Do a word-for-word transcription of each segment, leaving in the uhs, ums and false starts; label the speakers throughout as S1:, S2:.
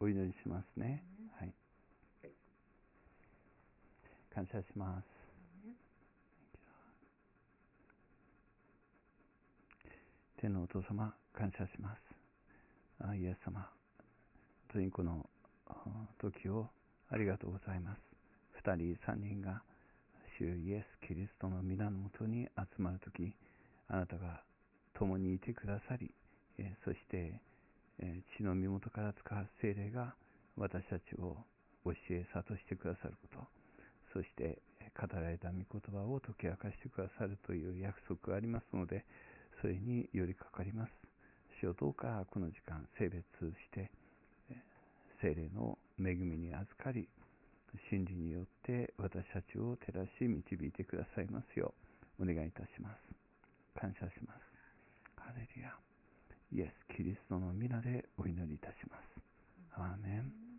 S1: お祈りしますね。はい。感謝します。天のお父様、感謝します。あイエス様、本当にこの時をありがとうございます。二人、三人が主イエス・キリストの皆のもとに集まるとき、あなたが共にいてくださり、えそして血の身元から使う聖霊が私たちを教え諭してくださること、そして語られた御言葉を解き明かしてくださるという約束がありますので、それによりかかります。主よ、どうかこの時間、聖霊通じて聖霊の恵みに預かり、真理によって私たちを照らし導いてくださいますようお願いいたします。感謝します。ハレルヤ。イエス・キリストの皆でお祈りいたします。アーメン。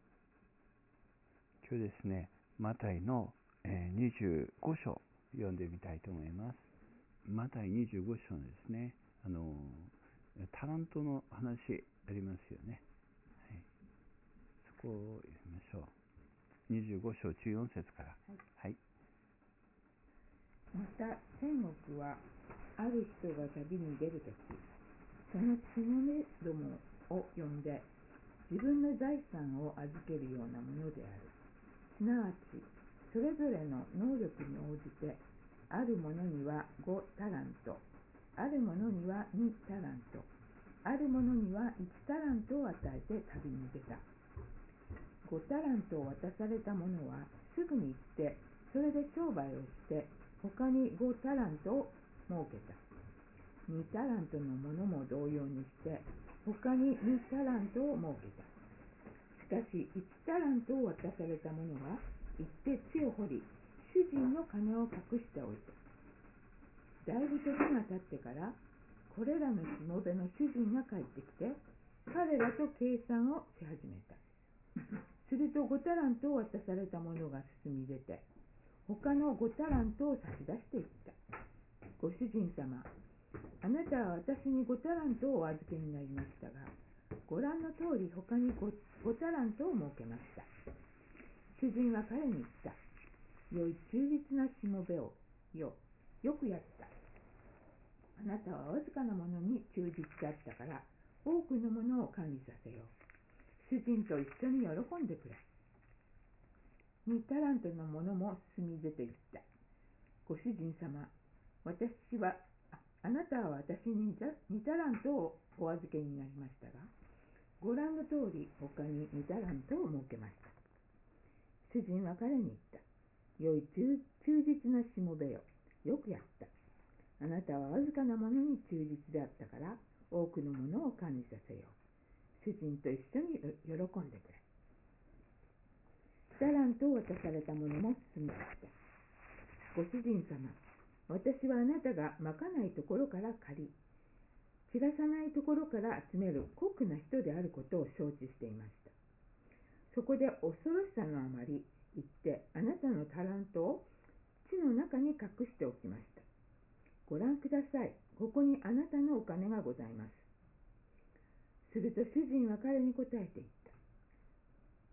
S1: 今日ですね、マタイのにじゅうご章読んでみたいと思います。マタイにじゅうご章のですね、あのタラントの話ありますよね。はい、そこを読みましょう。にじゅうご章じゅうよん節から。はい。はい、
S2: また天国はある人が旅に出るとき、そのしもべどもを呼んで自分の財産を預けるようなものである。すなわちそれぞれの能力に応じて、ある者にはごタラント、ある者にはにタラント、ある者にはいちタラントを与えて旅に出た。ごタラントを渡された者はすぐに行ってそれで商売をして、他にごタラントを設けた。にタラントの者も同様にして他ににタラントを設けた。しかしいちタラントを渡された者は行って地を掘り、主人の金を隠しておいた。だいぶ時が経ってから、これらのしもべの主人が帰ってきて、彼らと計算をし始めた。するとごタラントを渡された者が進み出て、他のごタラントを差し出していった。ご主人様、あなたは私にごタラントをお預けになりましたが、ご覧の通り他に 5, 5タラントを設けました。主人は彼に言った。良い忠実なしもべをよ、よくやった。あなたはわずかなものに忠実だったから、多くのものを管理させよう。主人と一緒に喜んでくれ。にタラントのものも進み出ていった。ご主人様、私はあ、あなたは私ににタラントをお預けになりましたが、ご覧の通り他ににタラントを設けました。主人は彼に言った。良い忠実なしもべよ、よくやった。あなたはわずかなものに忠実であったから、多くのものを管理させよう。主人と一緒に喜んでくれ。タラントを渡された者も進みました。ご主人様、私はあなたがまかないところから借り、散らさないところから集める酷な人であることを承知していました。そこで恐ろしさのあまり言って、あなたのタラントを地の中に隠しておきました。ご覧ください。ここにあなたのお金がございます。すると主人は彼に答えて言った。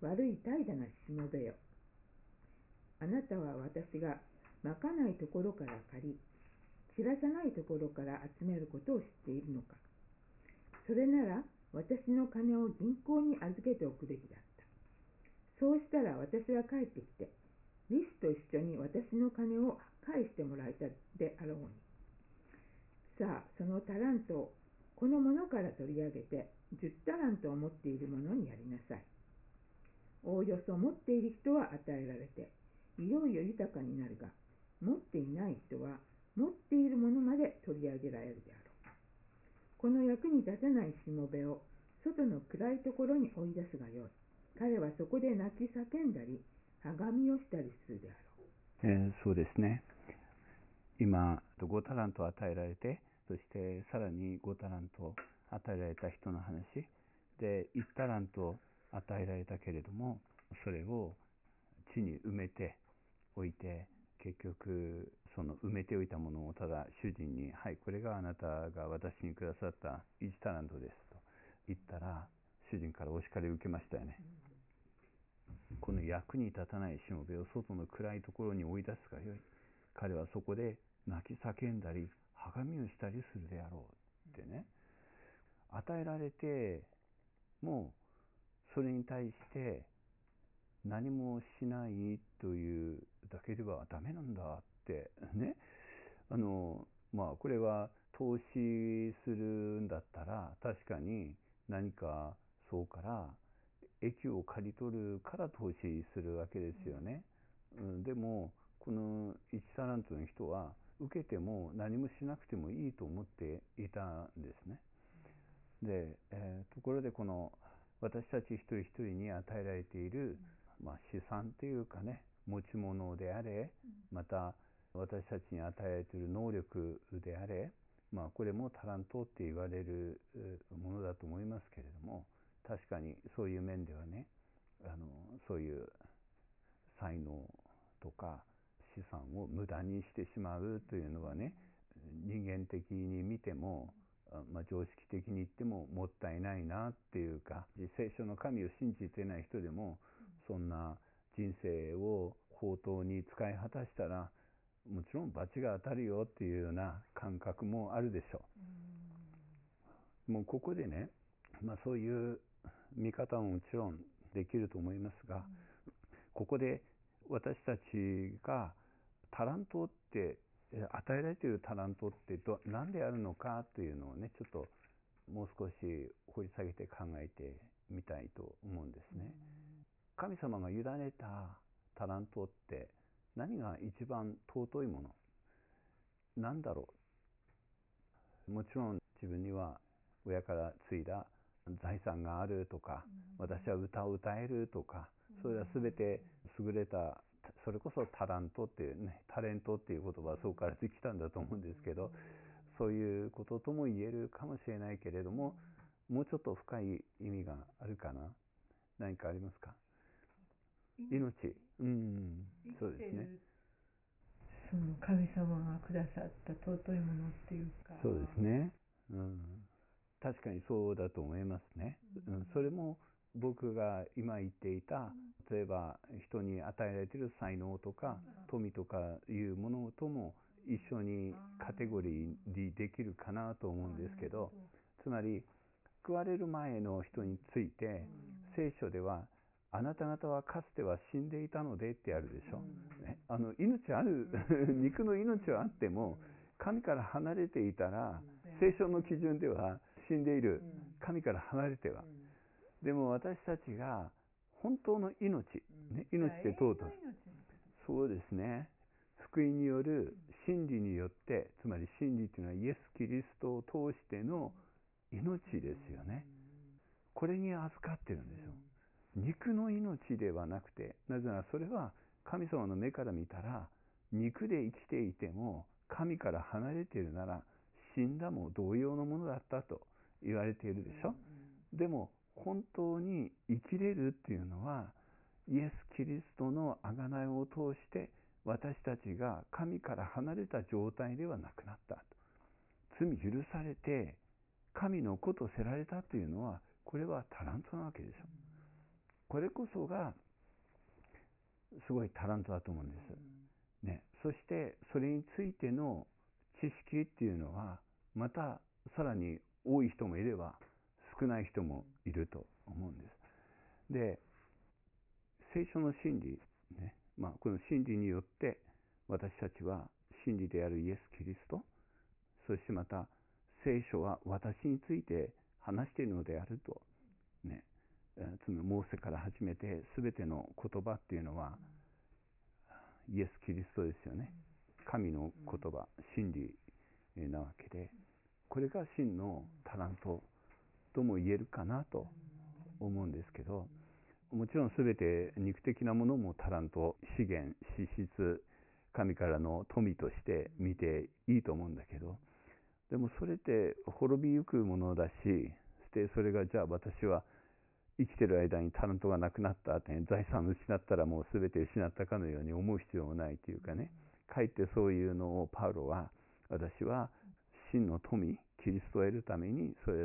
S2: 悪い怠惰なしもべよ。あなたは私がまかないところから借り、散らさないところから集めることを知っているのか。それなら私の金を銀行に預けておくべきだった。そうしたら私は帰ってきて、利子と一緒に私の金を返してもらえたであろうに。さあ、そのタラントをこのものから取り上げて、じゅうタラントを持っている者にやりなさい。おおよそ持っている人は与えられて、いよいよ豊かになるが、持っていない人は持っているものまで取り上げられるであろう。この役に立たないしもべを外の暗いところに追い出すがよい。彼はそこで泣き叫んだり、はがみをしたりするであろ
S1: う。えー、そうですね。今、ごタラント与えられて、そしてさらにごタラント与えられた人の話で、いちタラント与えられたけれども、それを地に埋めておいて、結局その埋めておいたものをただ主人に、はい、これがあなたが私にくださったいちタラントですと言ったら、 主人からお叱りを受けましたよね。この役に立たないしもべを外の暗いところに追い出すがよい。彼はそこで泣き叫んだりはがみをしたりするであろうってね。与えられてもうそれに対して何もしないというだけではダメなんだってね。あのまあこれは投資するんだったら確かに何かそうから益を刈り取るから投資するわけですよね。うん、でもこのいちタラントの人は受けても何もしなくてもいいと思っていたんですね。で、えー、ところでこの私たち一人一人に与えられている、まあ、資産というかね、持ち物であれ、また私たちに与えられている能力であれ、まあ、これもタラントって言われるものだと思いますけれども、確かにそういう面ではね、あのそういう才能とか資産を無駄にしてしまうというのはね、人間的に見ても、まあ、常識的に言ってももったいないなっていうか、聖書の神を信じていない人でもそんな人生を放蕩に使い果たしたらもちろん罰が当たるよっていうような感覚もあるでしょう。もうここでね、まあ、そういう見方ももちろんできると思いますが、ここで私たちがタラントって与えられているタラントってど何であるのかというのをね、ちょっともう少し掘り下げて考えてみたいと思うんですね。神様が委ねたタラントって何が一番尊いものなんだろう。もちろん自分には親から継いだ財産があるとか、私は歌を歌えるとか、それは全て優れた、それこそタラントっていうね、タレントっていう言葉はそこからできたんだと思うんですけど、そういうこととも言えるかもしれないけれども、もうちょっと深い意味があるかな。何かありますか？命、うん、そうですね。
S2: その神様がくださった尊いものっていうか。
S1: そうですね。うん、確かにそうだと思いますね。うん、それも僕が今言っていた、例えば人に与えられている才能とか富とかいうものとも一緒にカテゴリーにできるかなと思うんですけど、つまり救われる前の人について聖書ではあなた方はかつては死んでいたのでってあるでしょ、ね、あの命ある肉の命はあっても神から離れていたら聖書の基準では死んでいる。神から離れては。でも私たちが本当の命、ね、命って尊い。そうですね。福音による真理によって、つまり真理というのはイエス・キリストを通しての命ですよね。これに預かってるんですよ。肉の命ではなくて、なぜならそれは神様の目から見たら肉で生きていても神から離れているなら死んだも同様のものだったと言われているでしょ。でも本当に生きれるっていうのはイエス・キリストの贖いを通して私たちが神から離れた状態ではなくなったと。罪許されて神の子とせられたというのはこれはタラントなわけでしょ。これこそがすごいタラントだと思うんです、ね、そしてそれについての知識っていうのはまたさらに多い人もいれば少ない人もいると思うんです。で、聖書の真理、ね、まあ、この真理によって私たちは真理であるイエス・キリスト、そしてまた聖書は私について話しているのであると、ね、つまりモーセから始めて全ての言葉っていうのはイエス・キリストですよね。神の言葉、真理なわけで、これが真のタラントとも言えるかなと思うんですけど、もちろん全て肉的なものもタラント、資源、資質、神からの富として見ていいと思うんだけど、でもそれって滅びゆくものだし、してそれがじゃあ私は生きてる間にタラントがなくなったって、ね、財産を失ったらもう全て失ったかのように思う必要もないというかね、かえってそういうのをパウロは、私は真の富、キリストを得るためにそれら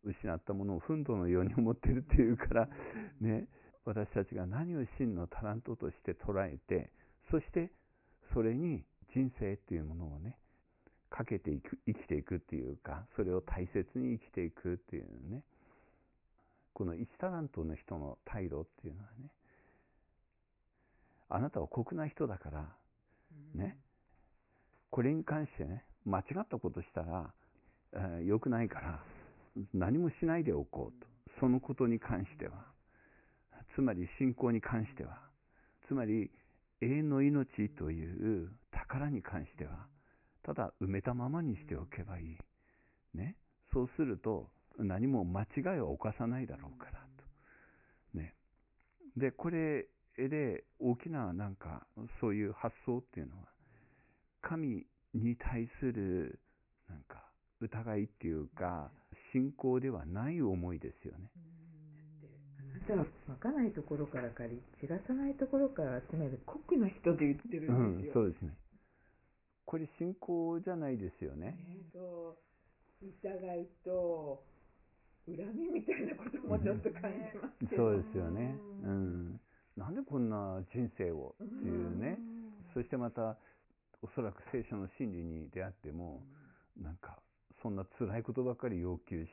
S1: 失ったものを糞土のように思ってるっていうからね、私たちが何を真のタラントとして捉えて、そしてそれに人生っていうものをねかけていく、生きていくっていうか、それを大切に生きていくっていうね、このいちタラントの人の態度っていうのはね、あなたは酷な人だからね、これに関してね間違ったことしたら、えー、良くないから何もしないでおこうと。そのことに関しては、つまり信仰に関しては、つまり永遠の命という宝に関しては、ただ埋めたままにしておけばいいね。そうすると何も間違いを犯さないだろうからとね。でこれで大きななんかそういう発想っていうのは、神に対するなんか疑いっていうか信仰ではない思いですよね。
S2: あなたはまかないところから借り、散らさないところから集める酷な人で言ってるんですよ。
S1: うん、そうですね。これ信仰じゃないですよね。
S2: ね、そう疑いと恨みみたいなこともちょっと感じますけど、
S1: そうですよね。うん。なんでこんな人生をっていうね。そしてまたおそらく聖書の真理に出会っても、なんかそんな辛いことばっかり要求して、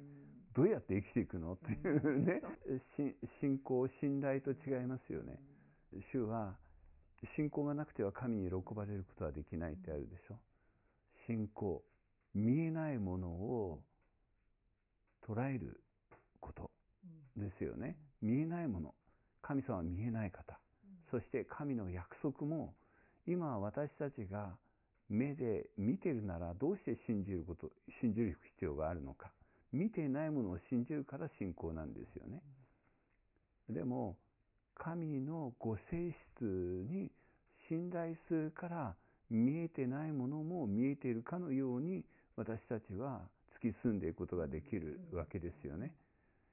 S1: どうやって生きていくのっていうね。信仰、信頼と違いますよね。主は信仰がなくては神に喜ばれることはできないってあるでしょ。信仰、見えないものを捉えることですよね。見えないもの、神様は見えない方、そして神の約束も今私たちが目で見てるならどうして信じること信じる必要があるのか。見ていないものを信じるから信仰なんですよね。でも神のご性質に信頼するから見えてないものも見えているかのように私たちは突き進んでいくことができるわけですよね。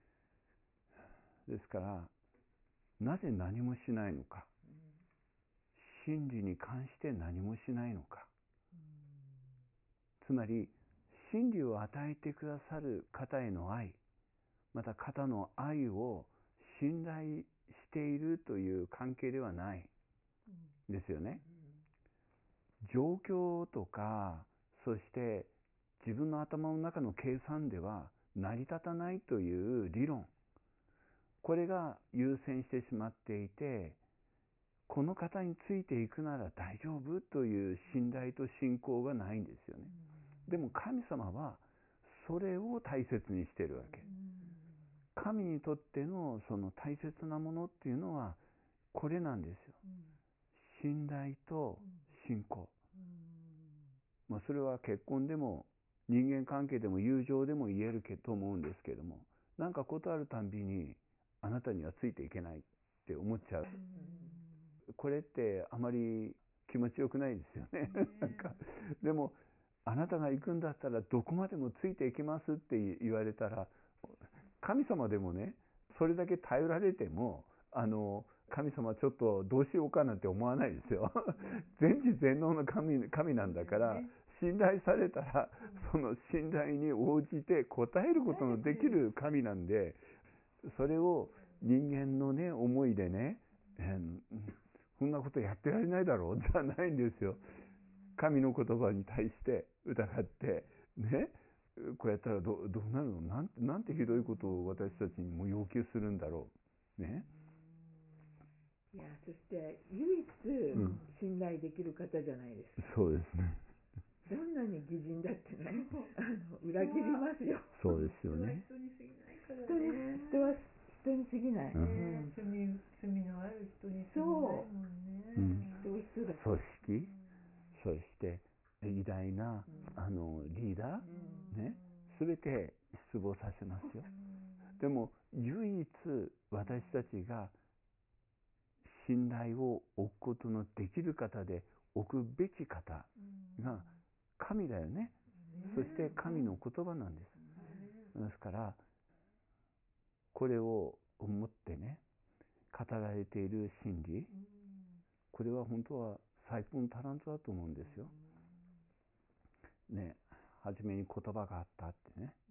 S1: ですからなぜ何もしないのか、真理に関して何もしないのか、つまり真理を与えてくださる方への愛、また方の愛を信頼しているという関係ではないですよね。状況とか、そして自分の頭の中の計算では成り立たないという理論、これが優先してしまっていて、この方についていくなら大丈夫という信頼と信仰がないんですよね。でも神様はそれを大切にしているわけ。神にとってのその大切なものっていうのはこれなんですよ。信頼と信仰。まあ、それは結婚でも人間関係でも友情でも言えると思うんですけども、なんかことあるたんびにあなたにはついていけないって思っちゃう。これってあまり気持ちよくないですよね。なんかでもあなたが行くんだったらどこまでもついていきますって言われたら、神様でもねそれだけ頼られてもあの神様ちょっとどうしようかなんて思わないですよ。全知全能の 神, 神なんだから、信頼されたらその信頼に応じて応えることのできる神なんで、それを人間のね思いでね、えー、そんなことやってられないだろうじゃないんですよ。神の言葉に対して疑ってね、こうやったら ど, どうなるの、なんて、なんてひどいことを私たちにも要求するんだろうね。
S2: いや、そして唯一信頼できる方じゃないですか。
S1: うん、そうですね。
S2: どんなに義人だってね、あの裏切りますよ。
S1: そうですよね。
S3: 人に過ぎないからね。
S2: 人は人に過ぎない。
S3: うん、罪罪のある人に過ぎないもんね。
S1: うん、
S2: 人は人だ。
S1: 組織、そして偉大な、うん、あのリーダー、うん、ね、全て失望させますよ。うん、でも唯一私たちが信頼を置くことのできる方で置くべき方が神だよね。うん、そして神の言葉なんです。うん、ですからこれを思ってね語られている真理、うん、これは本当は最高のタラントだと思うんですよ。ね、初めに言葉があったってね。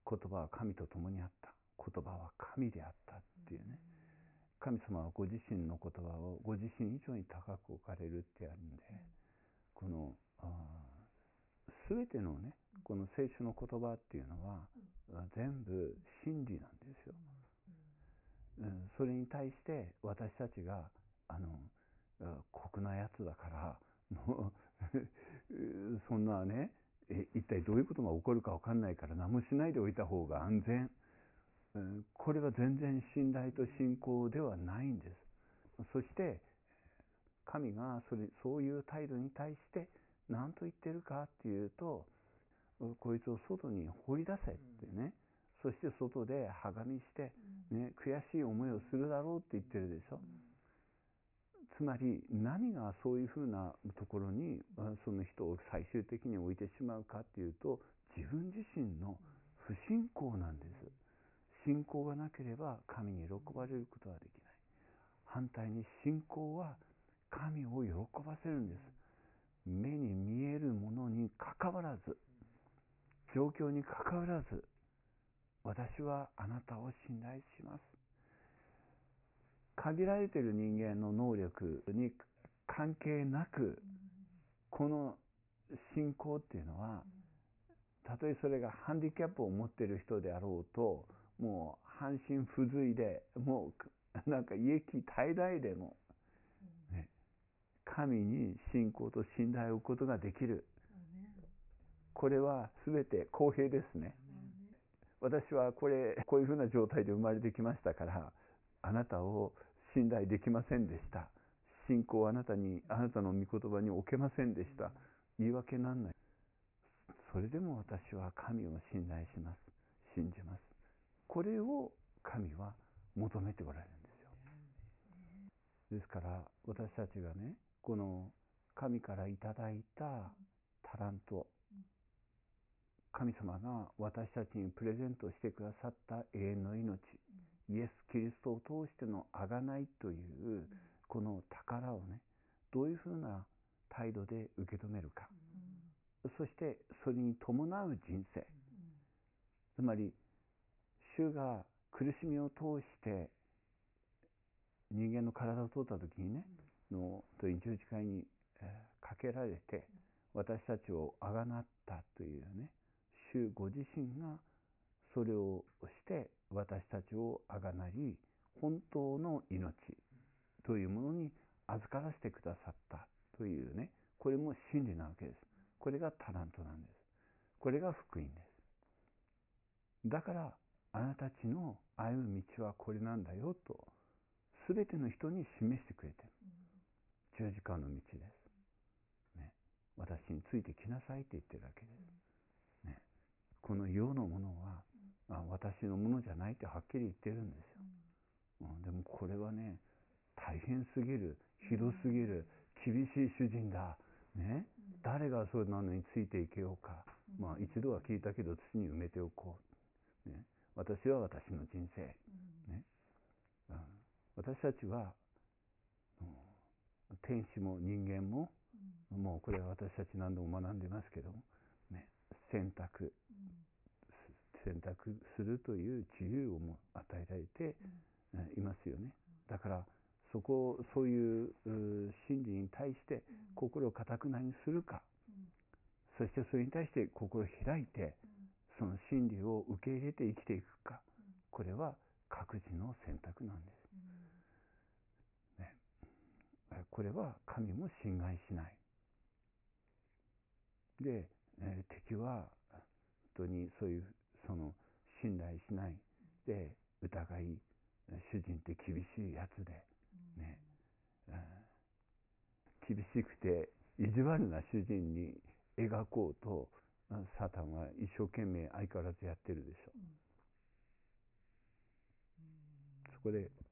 S1: 言葉は神と共にあった。言葉は神であったっていうね。神様はご自身の言葉をご自身以上に高く置かれるってあるんで、この全てのね、この聖書の言葉っていうのは全部真理なんですよ。うん、それに対して私たちがあの酷なやつだからもうそんなね、え一体どういうことが起こるか分かんないから何もしないでおいた方が安全、うん、これは全然信頼と信仰ではないんです。そして神がそれそういう態度に対して何と言ってるかっていうと、こいつを外に放り出せってね、うん、そして外ではがみして、ね、悔しい思いをするだろうって言ってるでしょ。うん、つまり何がそういうふうなところにその人を最終的に置いてしまうかっていうと、自分自身の不信仰なんです。信仰がなければ神に喜ばれることはできない。反対に信仰は神を喜ばせるんです。目に見えるものにかかわらず、状況にかかわらず、私はあなたを信頼します。限られている人間の能力に関係なく、この信仰っていうのは、たとえそれがハンディキャップを持っている人であろうと、もう半身不随で、もうなんか家気怠々でも、ね、神に信仰と信頼を置くことができる。これは全て公平ですね。私はこれこういうふうな状態で生まれてきましたから、あなたを信頼できませんでした。信仰をあなたにあなたの御言葉に置けませんでした。言い訳なんない。それでも私は神を信頼します。信じます。これを神は求めておられるんですよ。ですから私たちがね、この神からいただいたタラント、神様が私たちにプレゼントしてくださった永遠の命、イエス・キリストを通しての贖いというこの宝をね、どういうふうな態度で受け止めるか、そしてそれに伴う人生、つまり主が苦しみを通して人間の体を通った時にね、の十字架にかけられて私たちをあがなったというね、主ご自身がそれをして私たちをあがなり、本当の命というものに預からせてくださったというね、これも真理なわけです。これがタラントなんです。これが福音です。だからあなたたちの歩む道はこれなんだよと全ての人に示してくれている。十字架の道です、ね、私についてきなさいって言ってるわけです、ね、この世のものは、うん、あ私のものじゃないってはっきり言ってるんですよ、うん、でもこれはね、大変すぎる、ひどすぎる、厳しい主人だ、ね、誰がそれなのについていけようか、まあ一度は聞いたけど土に埋めておこう、ね、私は私の人生、ね、うん、私たちは、うん、天使も人間も、うん、もうこれは私たち何度も学んでますけども、ね、選択、うん、選択するという自由をも与えられて、うん、いますよね。だからそこそういう真理に対して心を堅くなにするか、うん、そしてそれに対して心を開いて、うん、その真理を受け入れて生きていくか、うん、これは各自の選択なんです、うんね、これは神も侵害しないで、えー、敵は本当にそういうその信頼しないで疑い、主人って厳しいやつで、ね、うん、厳しくて意地悪な主人に描こうとサタンは一生懸命相変わらずやってるでしょ、うん、そこで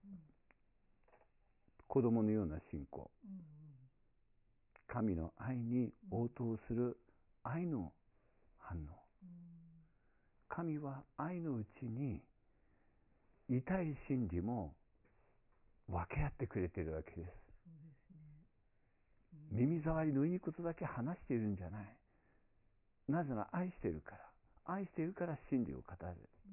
S1: 子供のような信仰、うん、神の愛に応答する愛の反応、うん、神は愛のうちに痛い真理も分け合ってくれているわけです。そうですね、うん、耳障りのいいことだけ話しているんじゃない。なぜなら愛しているから。 愛しているから真理を語る、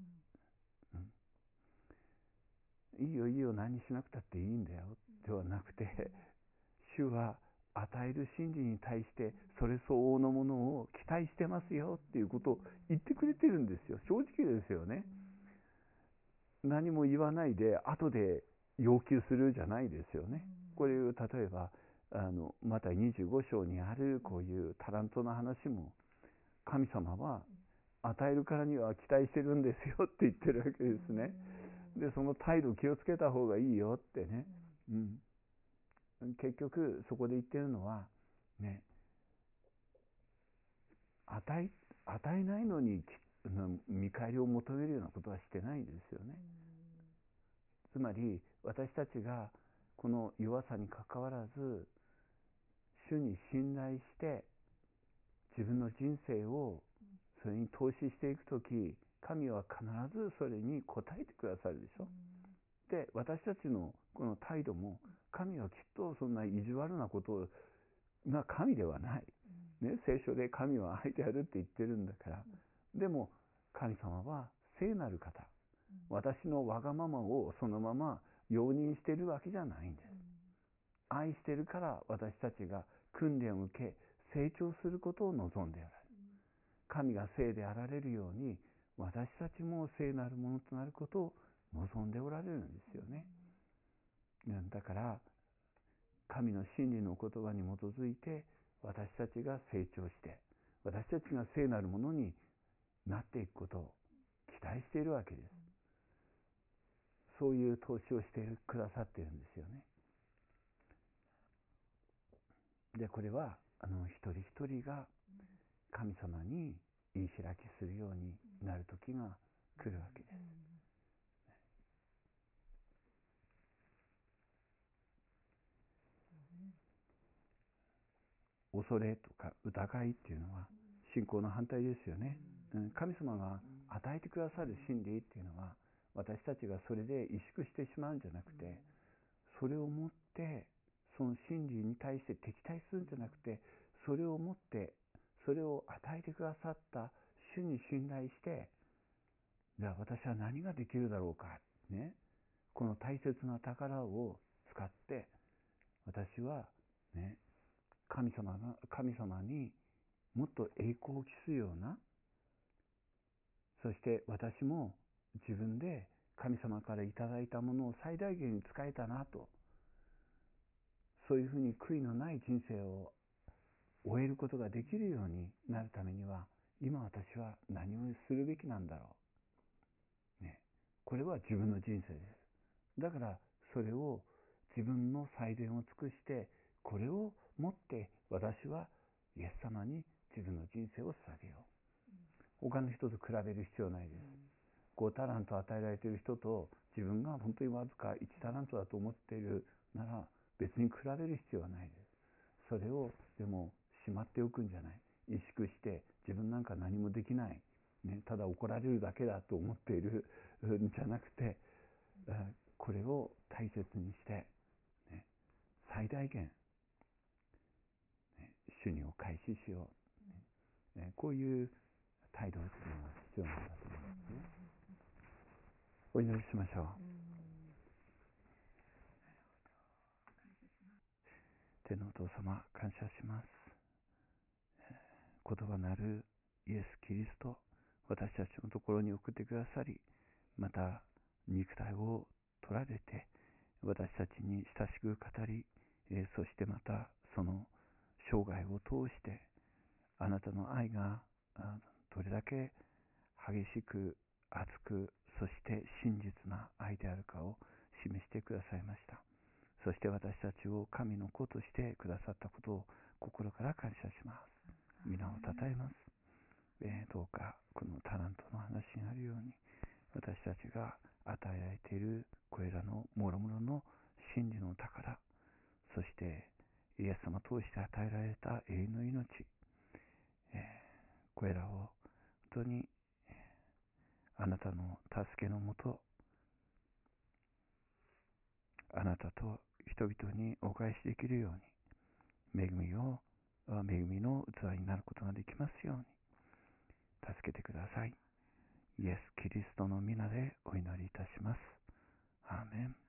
S1: うん、いいよいいよ何しなくたっていいんだよではなくて、主は与える真理に対してそれ相応のものを期待してますよっていうことを言ってくれてるんですよ。正直ですよね。何も言わないで後で要求するじゃないですよね。これ例えばあのマタイにじゅうご章にあるこういうタラントの話も、神様は与えるからには期待してるんですよって言ってるわけですね。でその態度気をつけた方がいいよってね、うん、結局そこで言ってるのはね、与え、与えないのに見返りを求めるようなことはしてないんですよね。つまり私たちがこの弱さにかかわらず主に信頼して自分の人生をそれに投資していくとき、神は必ずそれに応えてくださるでしょ。で私たちのこの態度も、神はきっとそんな意地悪なことが神ではない、ね、聖書で神は愛であるって言ってるんだから。でも神様は聖なる方、私のわがままをそのまま容認しているわけじゃないんです。愛しているから私たちが訓練を受け成長することを望んでおられる。神が聖であられるように私たちも聖なるものとなることを望んでおられるんですよね。だから神の真理の言葉に基づいて私たちが成長して、私たちが聖なるものになっていくことを期待しているわけです。そういう投資をしてくださっているんですよね。でこれはあの一人一人が神様に言い開きするようになる時が来るわけです。恐れとか疑いっていうのは信仰の反対ですよね。神様が与えてくださる真理っていうのは、私たちがそれで萎縮してしまうんじゃなくて、それを持ってその真理に対して敵対するんじゃなくて、それを持ってそれを与えてくださった主に信頼して、じゃあ私は何ができるだろうか、ね、この大切な宝を使って私はね、神様が神様にもっと栄光を期すような、そして私も自分で神様からいただいたものを最大限に使えたなと、そういうふうに悔いのない人生を終えることができるようになるためには、今私は何をするべきなんだろう、ね、これは自分の人生です。だからそれを自分の最善を尽くして、これを持って私はイエス様に自分の人生を捧げよう。他の人と比べる必要ないです。ごタラント与えられている人と自分が本当にわずかいちタラントだと思っているなら、別に比べる必要はないです。それをでもしまっておくんじゃない。萎縮して自分なんか何もできない、ね、ただ怒られるだけだと思っているんじゃなくて、これを大切にして、ね、最大限、ね、主にお返ししよう、ね、こういう態度というのが必要なんだと思いますね。お祈りしましょう。天のお父様、感謝します。言葉なるイエス・キリスト、私たちのところに送ってくださり、また肉体を取られて私たちに親しく語り、そしてまたその生涯を通してあなたの愛がどれだけ激しく熱く、そして真実な愛であるかを示してくださいました。そして私たちを神の子としてくださったことを心から感謝します。皆をたたえます。えー、どうかこのタラントの話にあるように、私たちが与えられているこれらの諸々の真理の宝、そしてイエス様を通して与えられた永遠の命、えー、これらを本当にあなたの助けのもと、あなたと人々にお返しできるように、恵みを恵みの器になることができますように、 助けてください。イエス・キリストの皆でお祈りいたします。アーメン。